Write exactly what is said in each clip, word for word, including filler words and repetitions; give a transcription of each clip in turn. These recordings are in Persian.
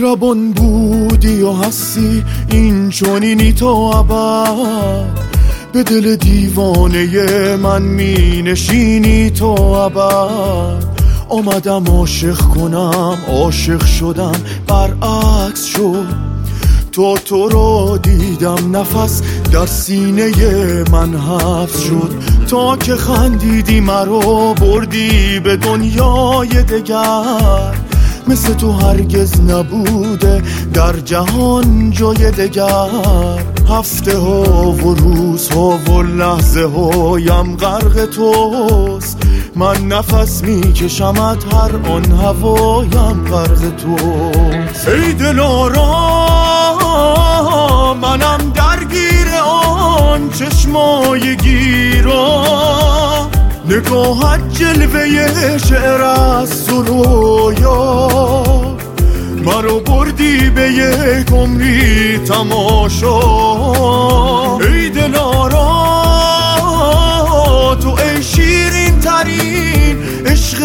مهربان بودی و هستی این چنینی تا ابد، به دل دیوانه من می نشینی تا ابد. آمدم عاشق کنم عاشق شدم برعکس شد، تو تو رو دیدم نفس در سینه من حبس شد. تا که خندیدی مرا بردی به دنیای دگر، مثل تو هرگز نبوده در جهان جای دگر. هفته ها و روزها و لحظه هایم غرق توست، من نفس میکشمت هر آن هوایم غرق توست. ای دلارام منم درگیر آن چشمای گیرا، نگاهت جلوه شعر است و رویا، مرا بردی به یک عمری تماشا. ای دلارا تو ای شیرین ترین عشق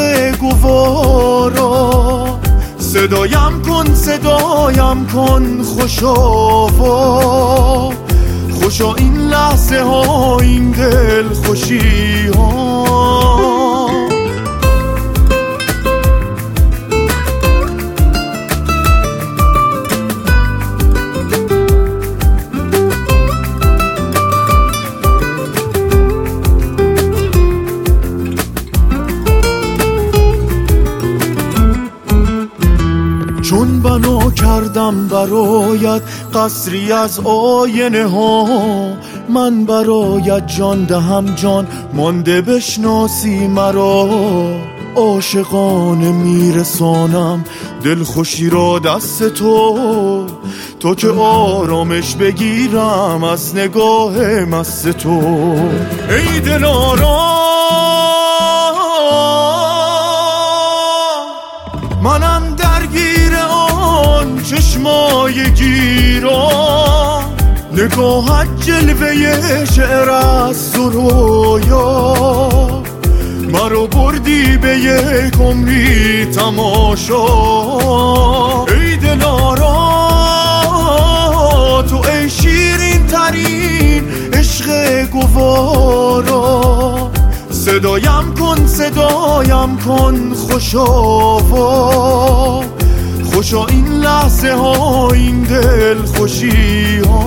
گوارا، صدایم کن صدایم کن خوشا خوشا این لحظه ها این دل خوشی ها. چون بنا کردم برایت قصری از آینه ها، من برایت جان دهم جان مانده بشناسی مرا. عاشقانه میرسانم دل خوشی را دست تو، تو که آرامش بگیرم از نگاه مست تو. ای دلارام منم درگیر آن چشمای گیرا، نگاهت جلوه شعر است و رویا، مرا بردی به یک عمری تماشا. ای دلارا تو ای شیرین ترین عشق گوارا، صدایم کن صدایم کن خوشا خوشا این لحظه ها این دل خوشی ها.